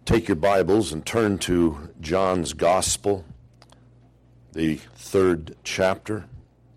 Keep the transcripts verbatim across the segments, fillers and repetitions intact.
Take your Bibles and turn to John's Gospel, the third chapter.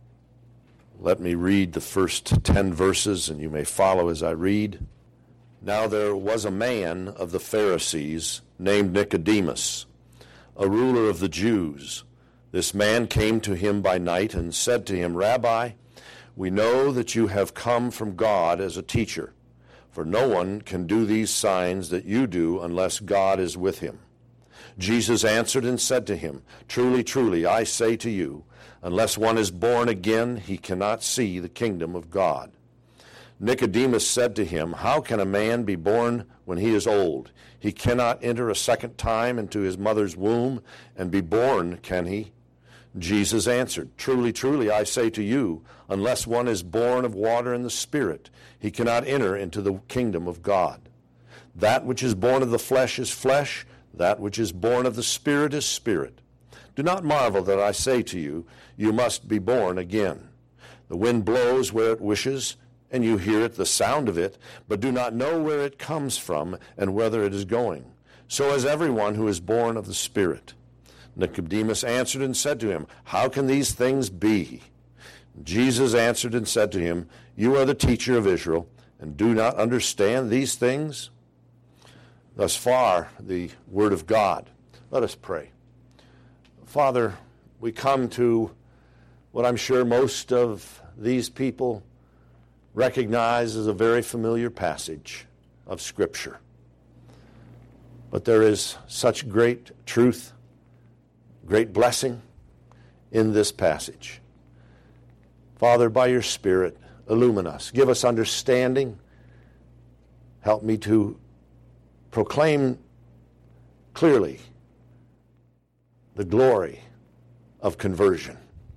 Let me read the first ten verses, and you may follow as I read. Now there was a man of the Pharisees named Nicodemus, a ruler of the Jews. This man came to him by night and said to him, Rabbi, we know that you have come from God as a teacher. For no one can do these signs that you do unless God is with him. Jesus answered and said to him, Truly, truly, I say to you, unless one is born again, he cannot see the kingdom of God. Nicodemus said to him, How can a man be born when he is old? He cannot enter a second time into his mother's womb and be born, can he? Jesus answered, Truly, truly, I say to you, unless one is born of water and the Spirit, he cannot enter into the kingdom of God. That which is born of the flesh is flesh, that which is born of the Spirit is spirit. Do not marvel that I say to you, you must be born again. The wind blows where it wishes, and you hear it, the sound of it, but do not know where it comes from and whither it is going. So is everyone who is born of the Spirit. Nicodemus answered and said to him, How can these things be? Jesus answered and said to him, You are the teacher of Israel, and do not understand these things? Thus far, the word of God. Let us pray. Father, we come to what I'm sure most of these people recognize as a very familiar passage of Scripture. But there is such great truth, great blessing in this passage. Father, by your Spirit, illumine us. Give us understanding. Help me to proclaim clearly the glory of conversion,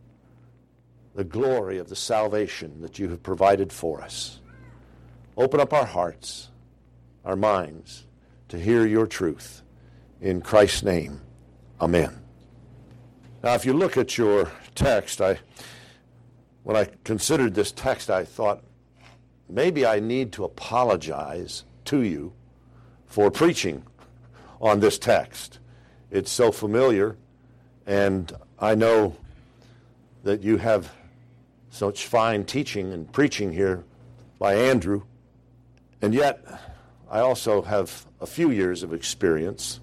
the glory of the salvation that you have provided for us. Open up our hearts, our minds, to hear your truth. In Christ's name, amen. Now, if you look at your text, I, when I considered this text, I thought, maybe I need to apologize to you for preaching on this text. It's so familiar, and I know that you have such fine teaching and preaching here by Andrew, and yet I also have a few years of experience.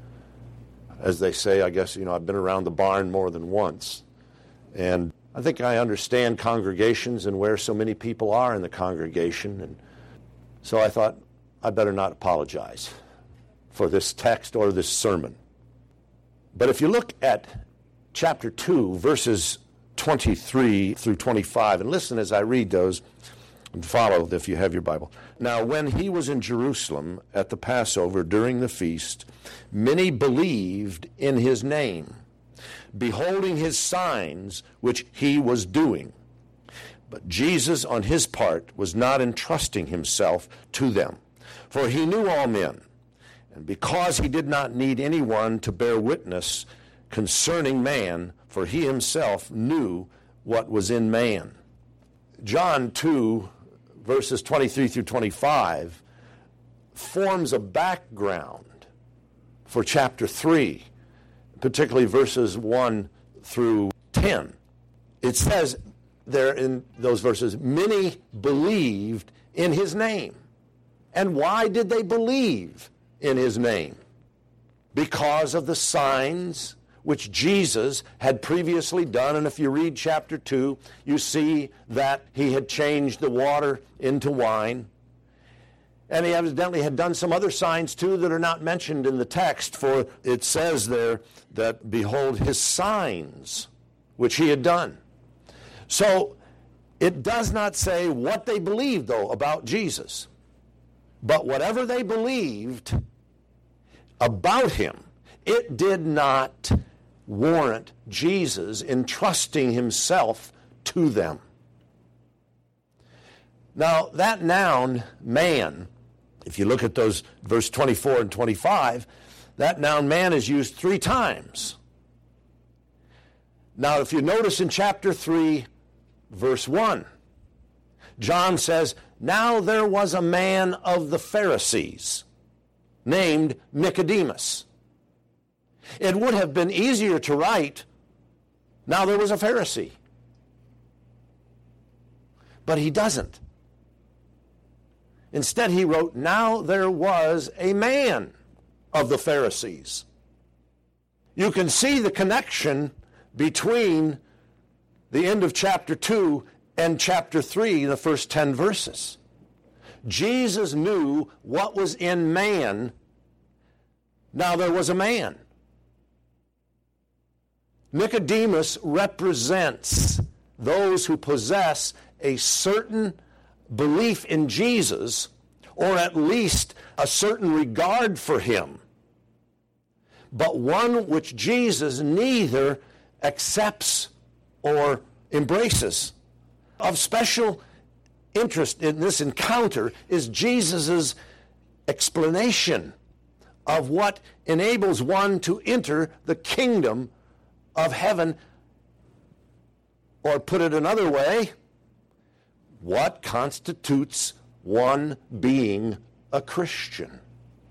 As they say, I guess, you know, I've been around the barn more than once. And I think I understand congregations and where so many people are in the congregation. And so I thought I better not apologize for this text or this sermon. But if you look at chapter two, verses twenty-three through twenty-five, and listen as I read those, and follow if you have your Bible. Now, when he was in Jerusalem at the Passover during the feast, many believed in his name, beholding his signs which he was doing. But Jesus, on his part, was not entrusting himself to them, for he knew all men, and because he did not need anyone to bear witness concerning man, for he himself knew what was in man. John two, verses twenty-three through twenty-five, forms a background for chapter three, particularly verses one through ten. It says there in those verses, many believed in his name. And why did they believe in his name? Because of the signs which Jesus had previously done. And if you read chapter two, you see that he had changed the water into wine. And he evidently had done some other signs too that are not mentioned in the text, for it says there that, behold, his signs, which he had done. So it does not say what they believed, though, about Jesus. But whatever they believed about him, it did not warrant Jesus entrusting himself to them. Now, that noun, man, if you look at those verse twenty-four and twenty-five, that noun man is used three times. Now, if you notice in chapter three, verse one, John says, now there was a man of the Pharisees named Nicodemus. It would have been easier to write, now there was a Pharisee. But he doesn't. Instead, he wrote, now there was a man of the Pharisees. You can see the connection between the end of chapter two and chapter three, the first ten verses. Jesus knew what was in man. Now there was a man. Nicodemus represents those who possess a certain belief in Jesus, or at least a certain regard for him, but one which Jesus neither accepts or embraces. Of special interest in this encounter is Jesus' explanation of what enables one to enter the kingdom of heaven, or put it another way, what constitutes one being a Christian.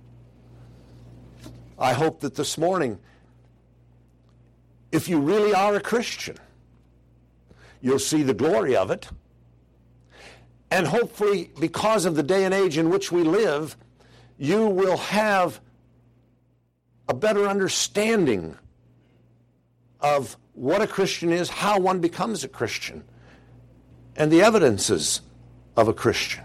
I hope that this morning, if you really are a Christian, you'll see the glory of it. And hopefully, because of the day and age in which we live, you will have a better understanding of what a Christian is, how one becomes a Christian, and the evidences of a Christian,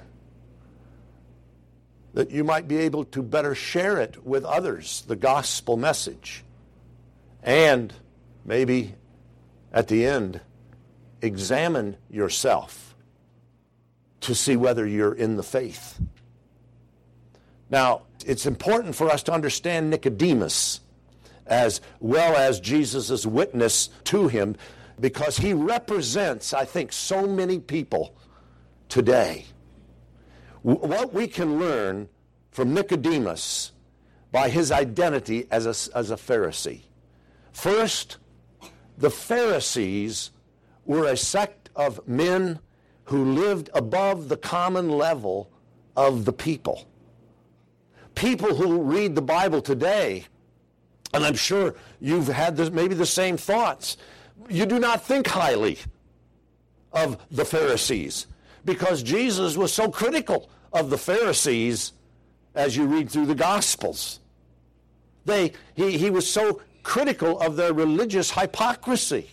that you might be able to better share it with others, the gospel message, and maybe at the end, examine yourself to see whether you're in the faith. Now, it's important for us to understand Nicodemus as well as Jesus' witness to him, because he represents, I think, so many people today. What we can learn from Nicodemus by his identity as a, as a Pharisee. First, the Pharisees were a sect of men who lived above the common level of the people. People who read the Bible today, and I'm sure you've had this, maybe the same thoughts, you do not think highly of the Pharisees because Jesus was so critical of the Pharisees as you read through the Gospels. They, he, he was so critical of their religious hypocrisy.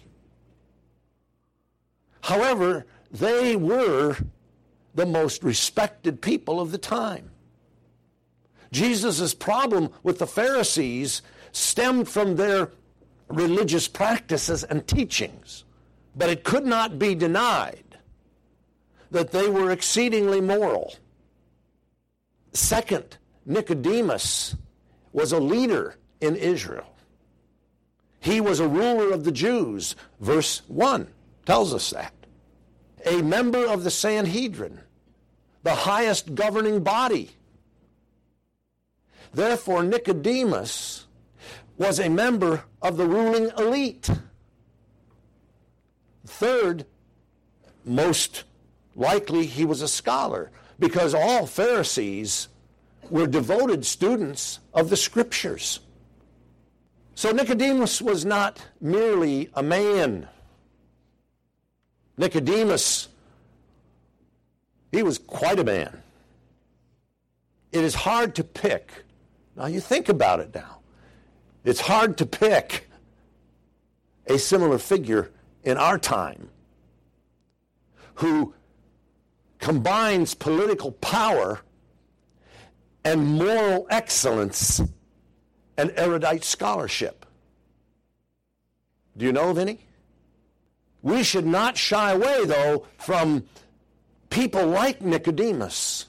However, they were the most respected people of the time. Jesus' problem with the Pharisees stemmed from their religious practices and teachings, but it could not be denied that they were exceedingly moral. Second, Nicodemus was a leader in Israel. He was a ruler of the Jews. Verse one tells us that. A member of the Sanhedrin, the highest governing body. Therefore, Nicodemus was a member of the ruling elite. Third, most likely he was a scholar, because all Pharisees were devoted students of the Scriptures. So Nicodemus was not merely a man. Nicodemus, he was quite a man. It is hard to pick. Now you think about it now. It's hard to pick a similar figure in our time who combines political power and moral excellence and erudite scholarship. Do you know of any? We should not shy away, though, from people like Nicodemus,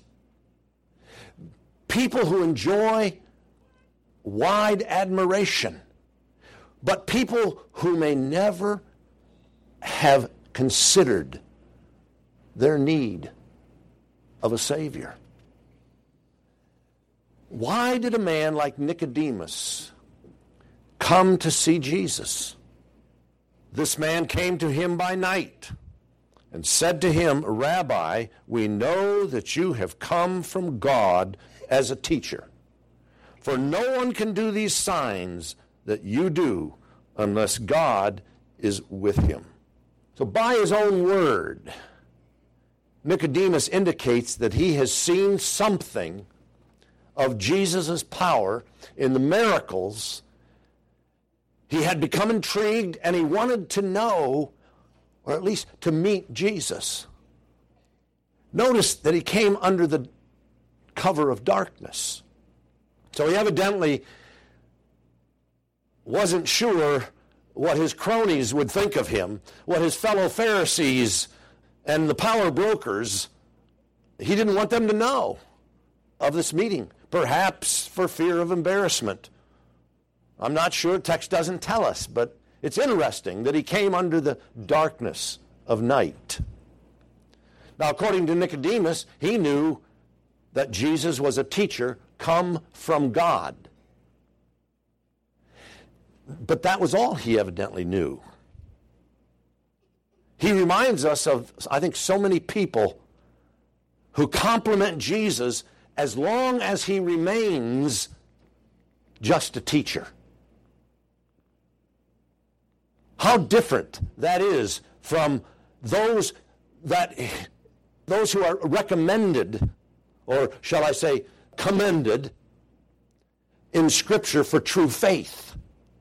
people who enjoy wide admiration, but people who may never have considered their need of a Savior. Why did a man like Nicodemus come to see Jesus? This man came to him by night and said to him, Rabbi, we know that you have come from God as a teacher. For no one can do these signs that you do unless God is with him. So by his own word, Nicodemus indicates that he has seen something of Jesus' power in the miracles. He had become intrigued and he wanted to know, or at least to meet Jesus. Notice that he came under the cover of darkness. So he evidently wasn't sure what his cronies would think of him, what his fellow Pharisees and the power brokers, he didn't want them to know of this meeting, perhaps for fear of embarrassment. I'm not sure, text doesn't tell us, but it's interesting that he came under the darkness of night. Now, according to Nicodemus, he knew that Jesus was a teacher come from God. But that was all he evidently knew. He reminds us of, I think, so many people who compliment Jesus as long as he remains just a teacher. How different that is from those that those who are recommended, or shall I say, commended in Scripture for true faith,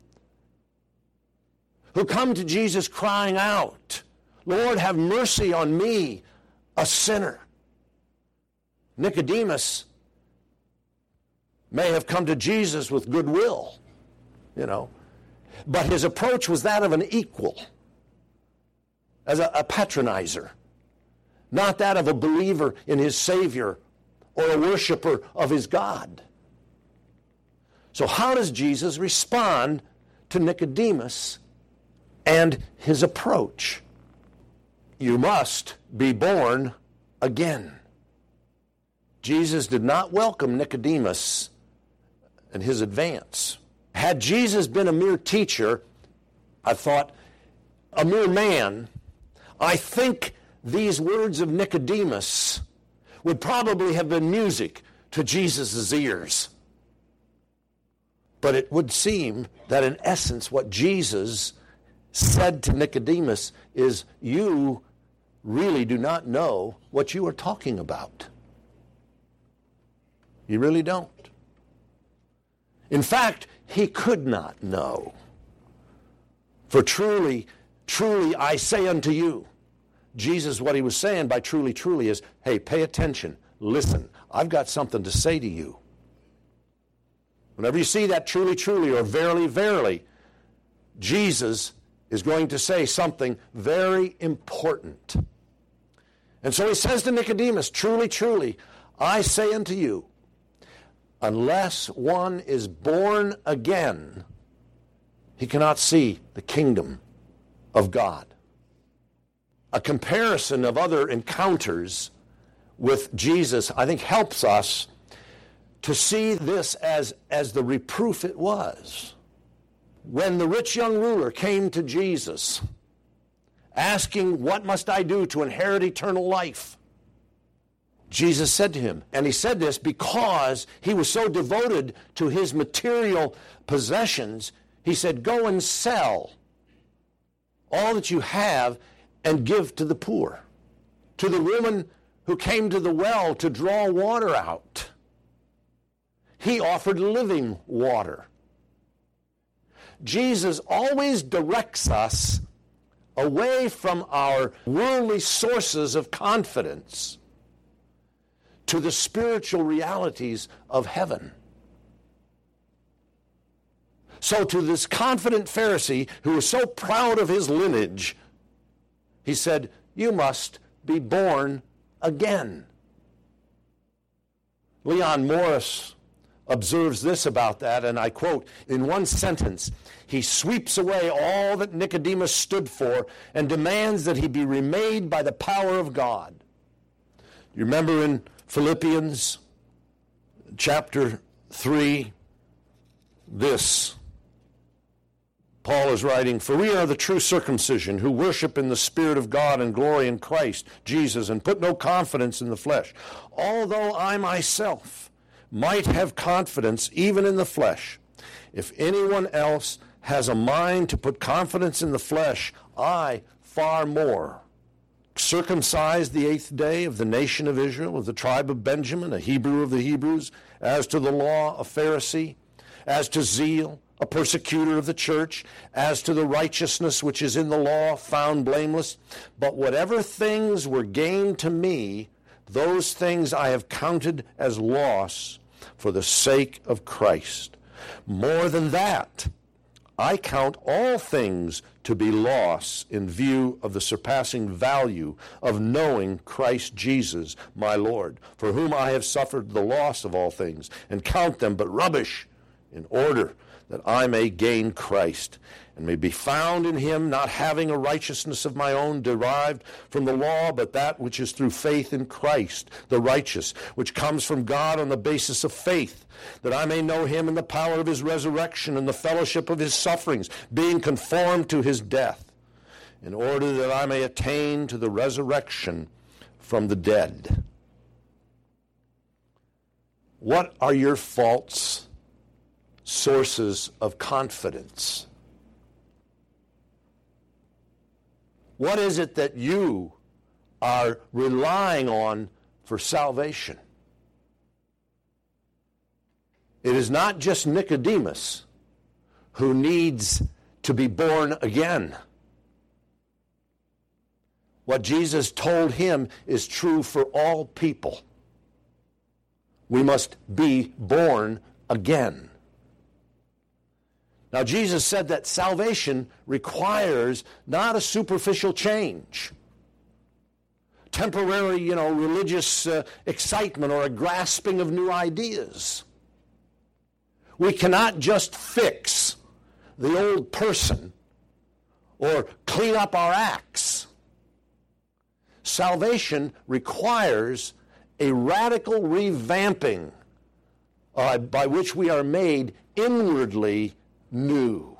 who come to Jesus crying out, Lord, have mercy on me, a sinner. Nicodemus may have come to Jesus with goodwill, you know, but his approach was that of an equal, as a, a patronizer, not that of a believer in his Savior or a worshiper of his God. So how does Jesus respond to Nicodemus and his approach? You must be born again. Jesus did not welcome Nicodemus and his advance. Had Jesus been a mere teacher, I thought, a mere man, I think these words of Nicodemus would probably have been music to Jesus' ears. But it would seem that in essence what Jesus said to Nicodemus is, you really do not know what you are talking about. You really don't. In fact, he could not know. For truly, truly I say unto you, Jesus, what he was saying by truly, truly is, hey, pay attention, listen, I've got something to say to you. Whenever you see that truly, truly, or verily, verily, Jesus is going to say something very important. And so he says to Nicodemus, truly, truly, I say unto you, unless one is born again, he cannot see the kingdom of God. A comparison of other encounters with Jesus, I think, helps us to see this as, as the reproof it was. When the rich young ruler came to Jesus, asking, what must I do to inherit eternal life? Jesus said to him, and he said this because he was so devoted to his material possessions, he said, go and sell all that you have and give to the poor. To the woman who came to the well to draw water out, he offered living water. Jesus always directs us away from our worldly sources of confidence to the spiritual realities of heaven. So to this confident Pharisee who was so proud of his lineage, he said, you must be born again. Leon Morris observes this about that, and I quote, in one sentence, he sweeps away all that Nicodemus stood for and demands that he be remade by the power of God. You remember in Philippians chapter three, this, Paul is writing, for we are the true circumcision who worship in the Spirit of God and glory in Christ Jesus and put no confidence in the flesh. Although I myself might have confidence even in the flesh. If anyone else has a mind to put confidence in the flesh, I far more. Circumcised the eighth day, of the nation of Israel, of the tribe of Benjamin, a Hebrew of the Hebrews, as to the law, a Pharisee, as to zeal, a persecutor of the church, as to the righteousness which is in the law, found blameless. But whatever things were gained to me, those things I have counted as loss for the sake of Christ. More than that, I count all things to be loss in view of the surpassing value of knowing Christ Jesus, my Lord, for whom I have suffered the loss of all things, and count them but rubbish, in order that I may gain Christ, and may be found in him, not having a righteousness of my own derived from the law, but that which is through faith in Christ, the righteous, which comes from God on the basis of faith, that I may know him in the power of his resurrection and the fellowship of his sufferings, being conformed to his death, in order that I may attain to the resurrection from the dead. What are your false sources of confidence? What is it that you are relying on for salvation? It is not just Nicodemus who needs to be born again. What Jesus told him is true for all people. We must be born again. Now, Jesus said that salvation requires not a superficial change, temporary, you know, religious uh, excitement or a grasping of new ideas. We cannot just fix the old person or clean up our acts. Salvation requires a radical revamping uh, by which we are made inwardly new.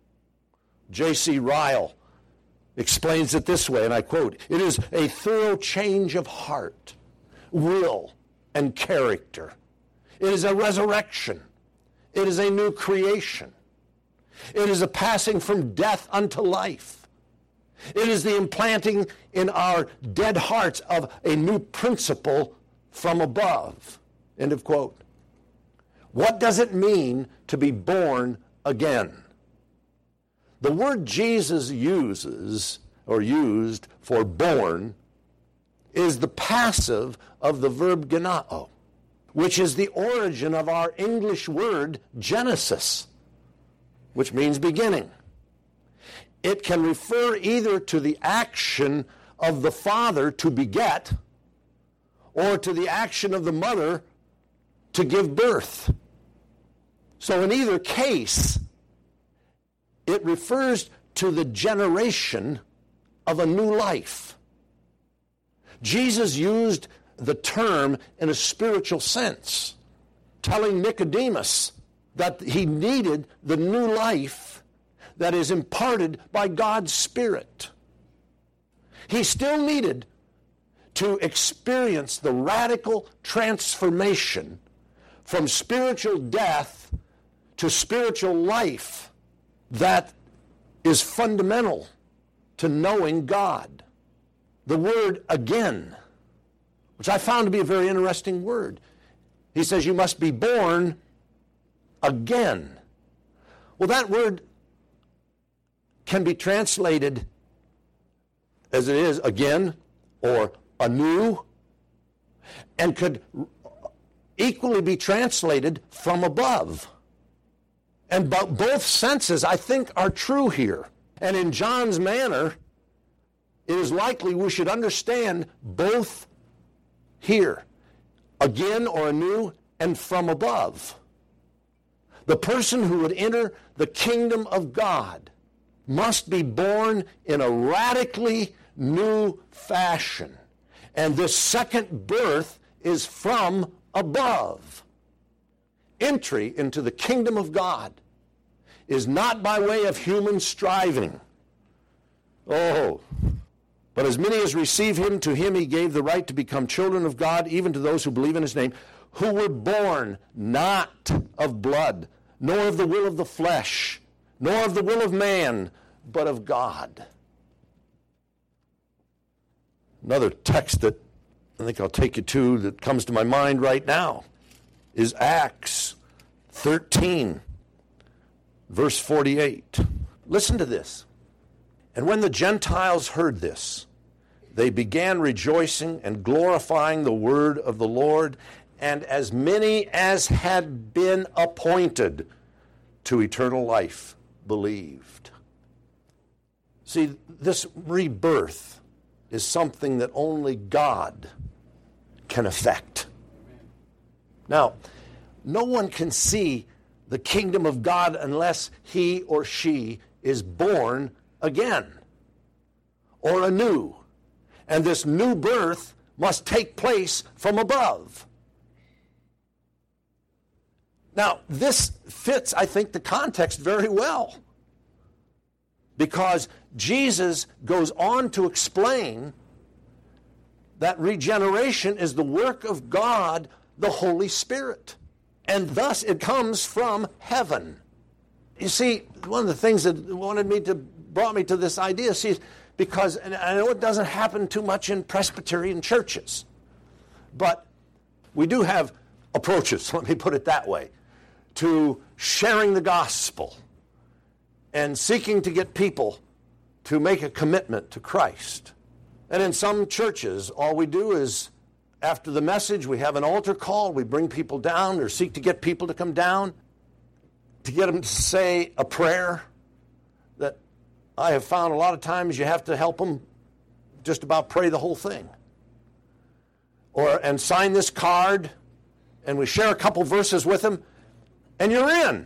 J C Ryle explains it this way, and I quote, "It is a thorough change of heart, will, and character. It is a resurrection. It is a new creation. It is a passing from death unto life. It is the implanting in our dead hearts of a new principle from above." End of quote. What does it mean to be born again? The word Jesus uses, or used for born, is the passive of the verb genao, which is the origin of our English word Genesis, which means beginning. It can refer either to the action of the father to beget, or to the action of the mother to give birth. So in either case, it refers to the generation of a new life. Jesus used the term in a spiritual sense, telling Nicodemus that he needed the new life that is imparted by God's Spirit. He still needed to experience the radical transformation from spiritual death to spiritual life that is fundamental to knowing God. The word again, which I found to be a very interesting word. He says you must be born again. Well, that word can be translated as it is, again, or anew, and could equally be translated from above. And both senses, I think, are true here. And in John's manner, it is likely we should understand both here, again or anew, and from above. The person who would enter the kingdom of God must be born in a radically new fashion. And this second birth is from above. Entry into the kingdom of God is not by way of human striving. Oh, but as many as receive him, to him he gave the right to become children of God, even to those who believe in his name, who were born not of blood, nor of the will of the flesh, nor of the will of man, but of God. Another text that I think I'll take you to that comes to my mind right now is Acts thirteen, verse forty-eight. Listen to this. And when the Gentiles heard this, they began rejoicing and glorifying the word of the Lord, and as many as had been appointed to eternal life believed. See, this rebirth is something that only God can effect. Now, no one can see the kingdom of God unless he or she is born again or anew. And this new birth must take place from above. Now, this fits, I think, the context very well, because Jesus goes on to explain that regeneration is the work of God, the Holy Spirit, and thus it comes from heaven. You see, one of the things that wanted me to brought me to this idea, see, because, and I know it doesn't happen too much in Presbyterian churches, but we do have approaches, let me put it that way, to sharing the gospel and seeking to get people to make a commitment to Christ. And in some churches, all we do is, after the message, we have an altar call, we bring people down or seek to get people to come down, to get them to say a prayer that I have found a lot of times you have to help them just about pray the whole thing. Or, and sign this card, and we share a couple verses with them, and you're in.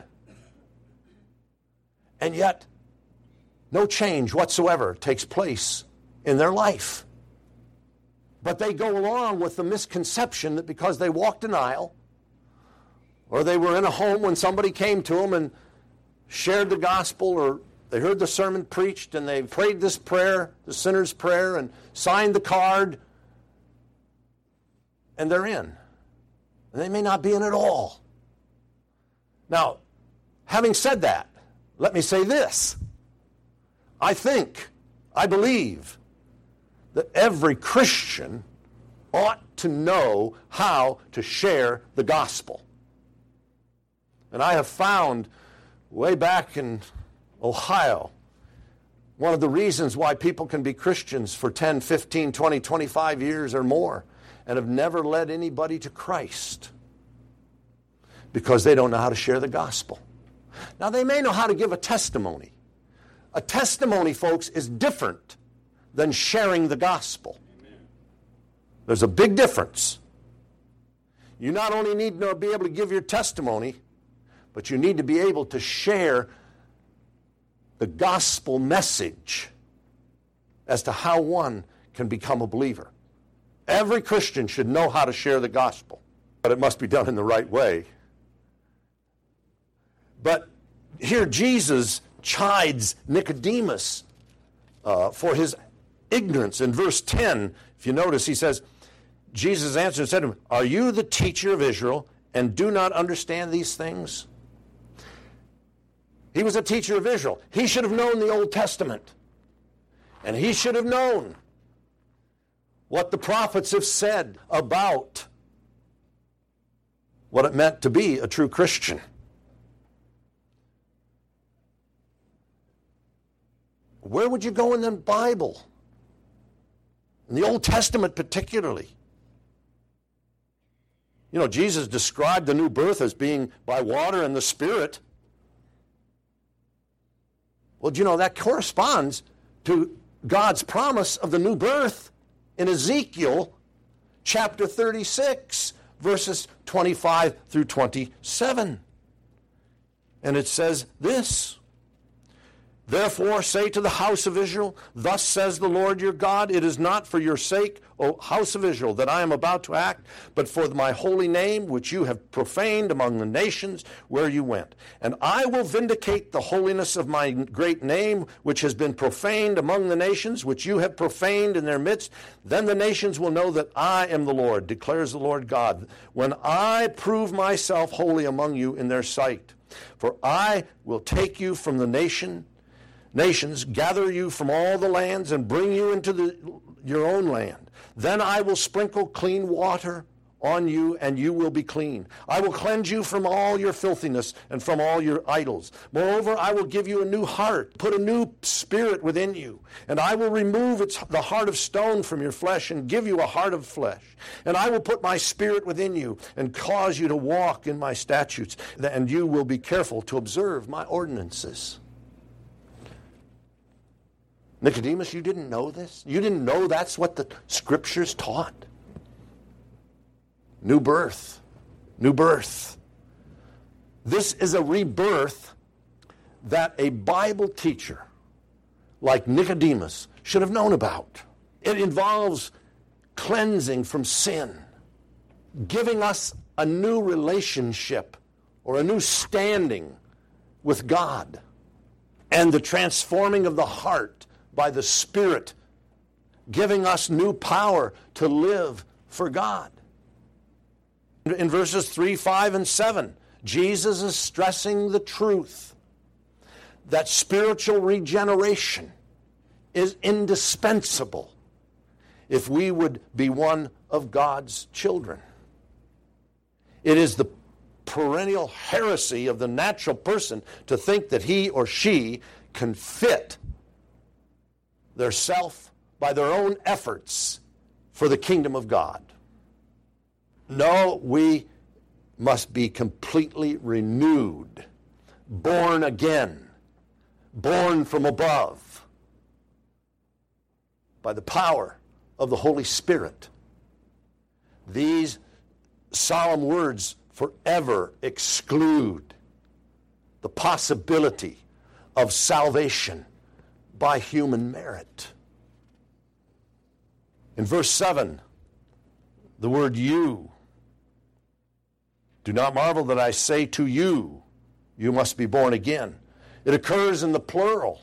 And yet, no change whatsoever takes place in their life. But they go along with the misconception that because they walked an aisle, or they were in a home when somebody came to them and shared the gospel, or they heard the sermon preached and they prayed this prayer, the sinner's prayer, and signed the card, and they're in. And they may not be in at all. Now, having said that, let me say this. I think, I believe, that every Christian ought to know how to share the gospel. And I have found, way back in Ohio, one of the reasons why people can be Christians for ten, fifteen, twenty, twenty-five years or more and have never led anybody to Christ, because they don't know how to share the gospel. Now, they may know how to give a testimony. A testimony, folks, is different than sharing the gospel. Amen. There's a big difference. You not only need to be able to give your testimony, but you need to be able to share the gospel message as to how one can become a believer. Every Christian should know how to share the gospel, but it must be done in the right way. But here Jesus chides Nicodemus uh, for his ignorance. In verse ten, if you notice, he says, Jesus answered and said to him, "Are you the teacher of Israel and do not understand these things?" He was a teacher of Israel. He should have known the Old Testament. And he should have known what the prophets have said about what it meant to be a true Christian. Where would you go in the Bible? In the Old Testament particularly. You know, Jesus described the new birth as being by water and the Spirit. Well, do you know, that corresponds to God's promise of the new birth in Ezekiel chapter thirty-six, verses twenty-five through twenty-seven. And it says this: Therefore say to the house of Israel, thus says the Lord your God, it is not for your sake, O house of Israel, that I am about to act, but for my holy name, which you have profaned among the nations where you went. And I will vindicate the holiness of my great name, which has been profaned among the nations, which you have profaned in their midst. Then the nations will know that I am the Lord, declares the Lord God, when I prove myself holy among you in their sight. For I will take you from the nation nations, gather you from all the lands, and bring you into the, your own land. Then I will sprinkle clean water on you, and you will be clean. I will cleanse you from all your filthiness and from all your idols. Moreover, I will give you a new heart, put a new spirit within you, and I will remove its, the heart of stone from your flesh and give you a heart of flesh. And I will put my spirit within you and cause you to walk in my statutes, and you will be careful to observe my ordinances. Nicodemus, you didn't know this? You didn't know that's what the Scriptures taught? New birth. New birth. This is a rebirth that a Bible teacher like Nicodemus should have known about. It involves cleansing from sin, giving us a new relationship or a new standing with God, and the transforming of the heart by the Spirit, giving us new power to live for God. In verses three, five, and seven, Jesus is stressing the truth that spiritual regeneration is indispensable if we would be one of God's children. It is the perennial heresy of the natural person to think that he or she can fit their self by their own efforts for the kingdom of God. No, we must be completely renewed, born again, born from above by the power of the Holy Spirit. These solemn words forever exclude the possibility of salvation by human merit. In verse seven, the word you. Do not marvel that I say to you, you must be born again. It occurs in the plural,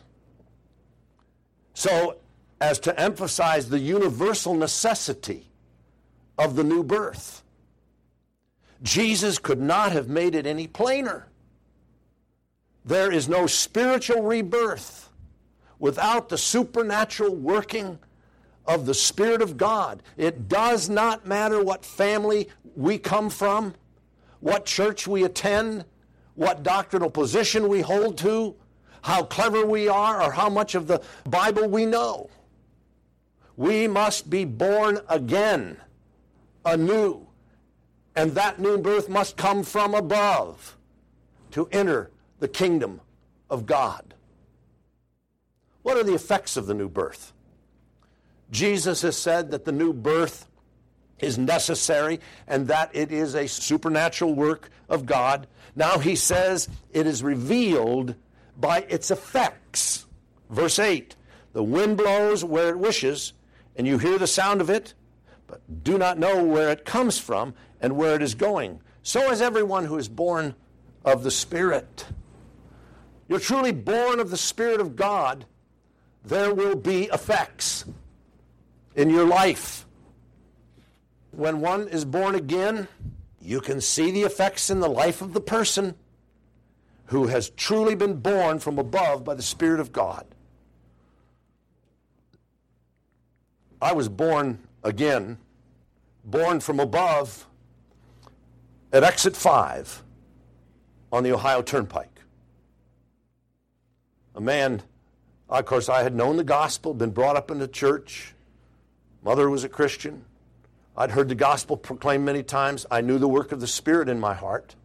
so as to emphasize the universal necessity of the new birth. Jesus could not have made it any plainer. There is no spiritual rebirth without the supernatural working of the Spirit of God. It does not matter what family we come from, what church we attend, what doctrinal position we hold to, how clever we are, or how much of the Bible we know. We must be born again, anew, and that new birth must come from above to enter the kingdom of God. What are the effects of the new birth? Jesus has said that the new birth is necessary and that it is a supernatural work of God. Now he says it is revealed by its effects. Verse eight, the wind blows where it wishes, and you hear the sound of it, but do not know where it comes from and where it is going. So is everyone who is born of the Spirit. You're truly born of the Spirit of God. There will be effects in your life. When one is born again, you can see the effects in the life of the person who has truly been born from above by the Spirit of God. I was born again, born from above at exit five on the Ohio Turnpike. A man, of course, I had known the gospel, been brought up in the church. Mother was a Christian. I'd heard the gospel proclaimed many times. I knew the work of the Spirit in my heart.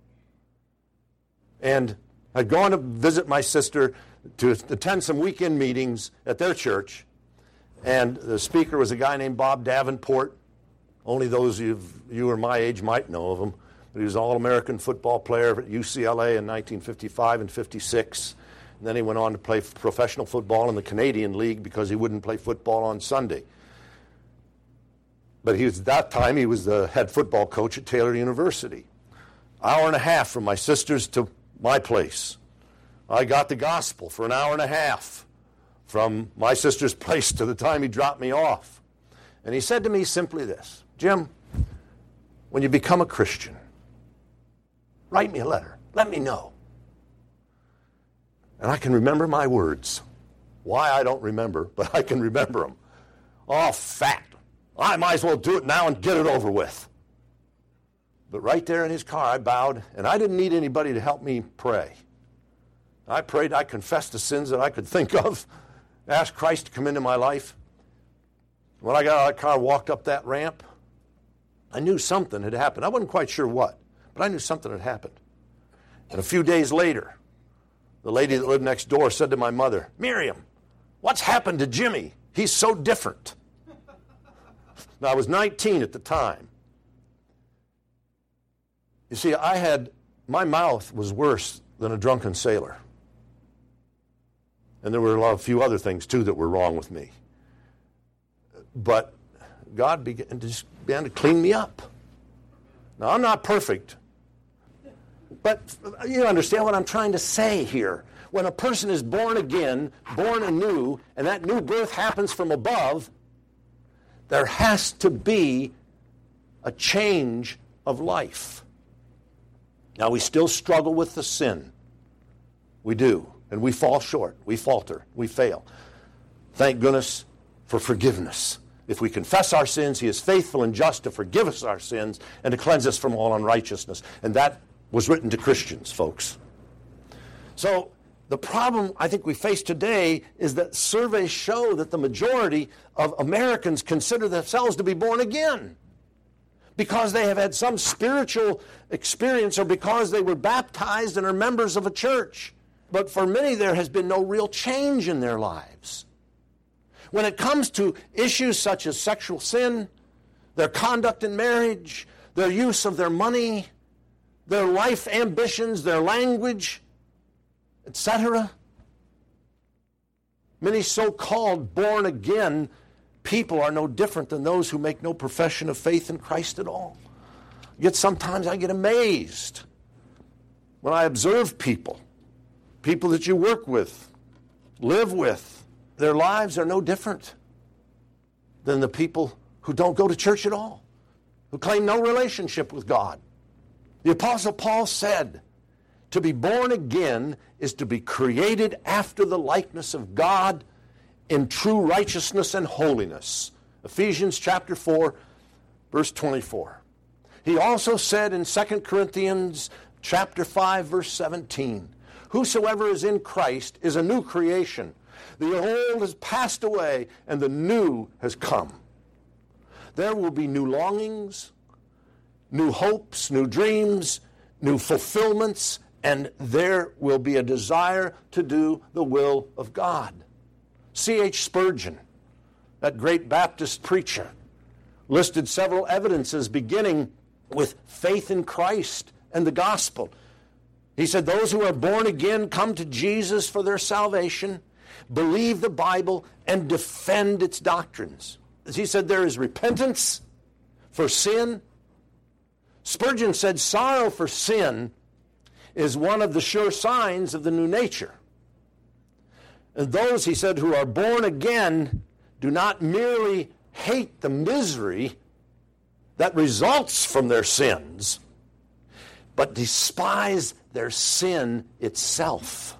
And I'd gone to visit my sister to attend some weekend meetings at their church. And the speaker was a guy named Bob Davenport. Only those of you, you or my age might know of him. But he was an All-American football player at U C L A in nineteen fifty-five and fifty-six. And then he went on to play professional football in the Canadian League because he wouldn't play football on Sunday. But he was, at that time, he was the head football coach at Taylor University. Hour and a half from my sister's to my place. I got the gospel for an hour and a half from my sister's place to the time he dropped me off. And he said to me simply this, Jim, when you become a Christian, write me a letter. Let me know. And I can remember my words. Why, I don't remember, but I can remember them. Oh, fat. I might as well do it now and get it over with. But right there in his car, I bowed, and I didn't need anybody to help me pray. I prayed, I confessed the sins that I could think of, asked Christ to come into my life. When I got out of the car, walked up that ramp, I knew something had happened. I wasn't quite sure what, but I knew something had happened. And a few days later, the lady that lived next door said to my mother, Miriam, what's happened to Jimmy? He's so different. Now, I was nineteen at the time. You see, I had, my mouth was worse than a drunken sailor. And there were a lot, a few other things, too, that were wrong with me. But God began to, just began to clean me up. Now, I'm not perfect. But you understand what I'm trying to say here. When a person is born again, born anew, and that new birth happens from above, there has to be a change of life. Now, we still struggle with the sin. We do. And we fall short. We falter. We fail. Thank goodness for forgiveness. If we confess our sins, He is faithful and just to forgive us our sins and to cleanse us from all unrighteousness. And that was written to Christians, folks. So, the problem I think we face today is that surveys show that the majority of Americans consider themselves to be born again because they have had some spiritual experience or because they were baptized and are members of a church. But for many, there has been no real change in their lives. When it comes to issues such as sexual sin, their conduct in marriage, their use of their money, their life ambitions, their language, et cetera. Many so-called born-again people are no different than those who make no profession of faith in Christ at all. Yet sometimes I get amazed when I observe people, people that you work with, live with. Their lives are no different than the people who don't go to church at all, who claim no relationship with God. The Apostle Paul said, to be born again is to be created after the likeness of God in true righteousness and holiness. Ephesians chapter four, verse twenty-four. He also said in Second Corinthians chapter five, verse seventeen, whosoever is in Christ is a new creation. The old has passed away and the new has come. There will be new longings, new hopes, new dreams, new fulfillments, and there will be a desire to do the will of God. C H Spurgeon, that great Baptist preacher, listed several evidences beginning with faith in Christ and the gospel. He said, those who are born again come to Jesus for their salvation, believe the Bible, and defend its doctrines. As he said, there is repentance for sin. Spurgeon said, sorrow for sin is one of the sure signs of the new nature. And those, he said, who are born again do not merely hate the misery that results from their sins, but despise their sin itself.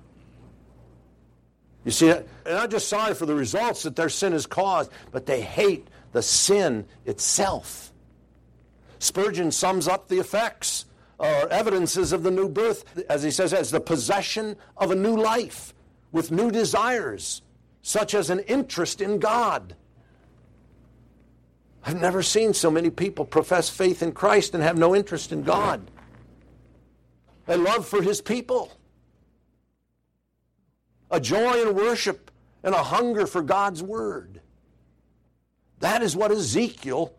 You see, they're not just sorry for the results that their sin has caused, but they hate the sin itself. Spurgeon sums up the effects or evidences of the new birth, as he says, as the possession of a new life with new desires, such as an interest in God. I've never seen so many people profess faith in Christ and have no interest in God. A love for His people, a joy in worship, and a hunger for God's Word. That is what Ezekiel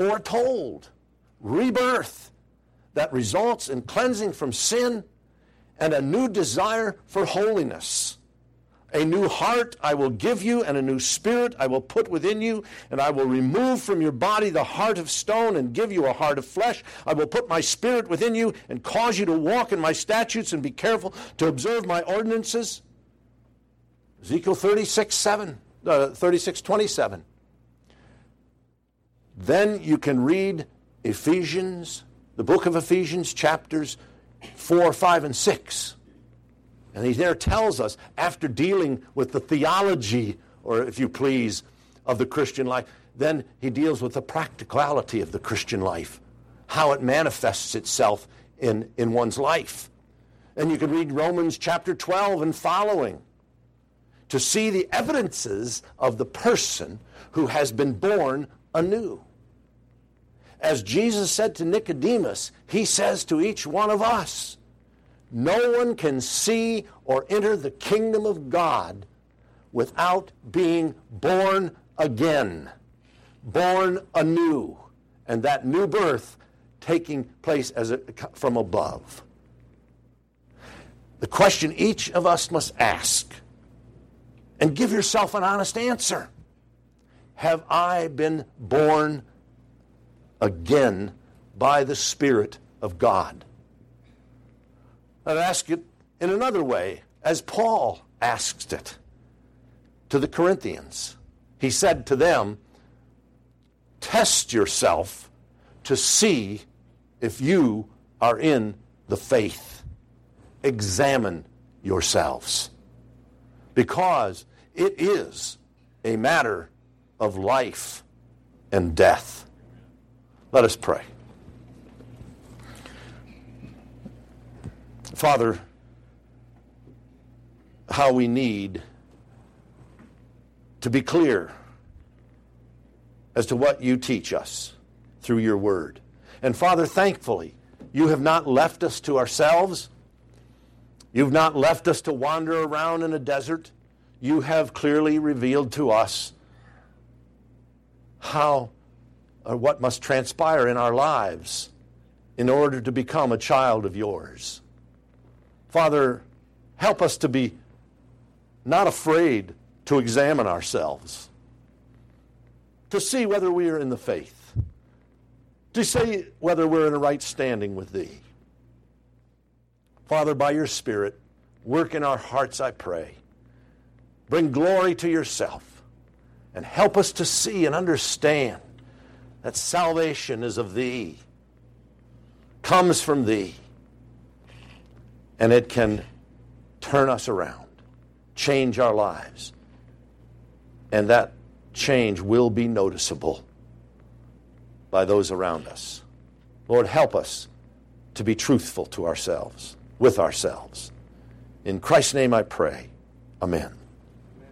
foretold. Rebirth that results in cleansing from sin and a new desire for holiness. A new heart I will give you, and a new spirit I will put within you, and I will remove from your body the heart of stone and give you a heart of flesh. I will put my spirit within you and cause you to walk in my statutes and be careful to observe my ordinances. Ezekiel thirty-six, seven, uh, thirty-six, twenty-seven. Then you can read Ephesians, the book of Ephesians, chapters four, five, and six. And he there tells us, after dealing with the theology, or if you please, of the Christian life, then he deals with the practicality of the Christian life, how it manifests itself in, in one's life. And you can read Romans chapter twelve and following to see the evidences of the person who has been born anew. As Jesus said to Nicodemus, he says to each one of us, no one can see or enter the kingdom of God without being born again, born anew, and that new birth taking place as a, from above. The question each of us must ask, and give yourself an honest answer: have I been born again by the Spirit of God? I'd ask it in another way, as Paul asked it to the Corinthians. He said to them, test yourself to see if you are in the faith. Examine yourselves, because it is a matter of life and death. Let us pray. Father, how we need to be clear as to what you teach us through your word. And Father, thankfully, you have not left us to ourselves. You've not left us to wander around in a desert. You have clearly revealed to us how or what must transpire in our lives in order to become a child of yours. Father, help us to be not afraid to examine ourselves, to see whether we are in the faith, to see whether we're in a right standing with Thee. Father, by your Spirit, work in our hearts, I pray. Bring glory to yourself, and help us to see and understand that salvation is of Thee, comes from Thee, and it can turn us around, change our lives, and that change will be noticeable by those around us. Lord, help us to be truthful to ourselves, with ourselves. In Christ's name I pray. Amen.